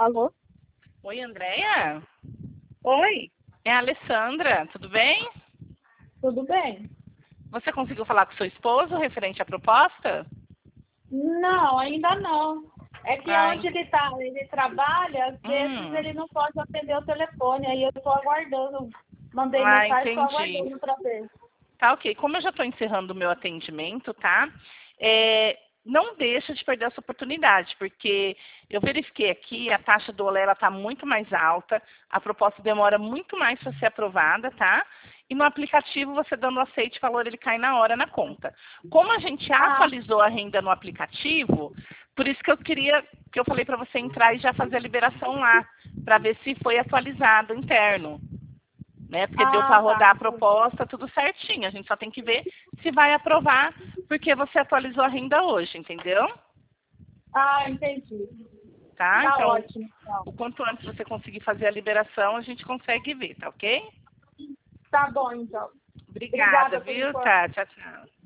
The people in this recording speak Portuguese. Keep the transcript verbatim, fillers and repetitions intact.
Alô? Oi, Andréia? Oi, É a Alessandra, tudo bem? tudo bem? Você conseguiu falar com seu esposo referente à proposta? Não, ainda não. É que Ah, onde ele tá, ele trabalha, às vezes hum, ele não pode atender o telefone, aí eu tô aguardando. Mandei ah, mensagem, tô entendi. aguardando pra ver. Tá, ok. Como eu já estou encerrando o meu atendimento, tá? É, não deixa de perder essa oportunidade, porque eu verifiquei aqui, a taxa do Olé está muito mais alta, a proposta demora muito mais para ser aprovada, tá? E no aplicativo, você dando aceite, o valor ele cai na hora na conta. Como a gente Ah, atualizou a renda no aplicativo, por isso que eu queria, que eu falei para você entrar e já fazer a liberação lá, para ver se foi atualizado interno, né? Porque deu para ah, tá. rodar a proposta, tudo certinho. A gente só tem que ver se vai aprovar, porque você atualizou a renda hoje, entendeu? Ah, entendi. Tá? Tá Então, ótimo, então. o quanto antes você conseguir fazer a liberação, a gente consegue ver, tá ok? Tá bom, então. Obrigada, Obrigada por viu? enquanto. Tá, tchau, tchau.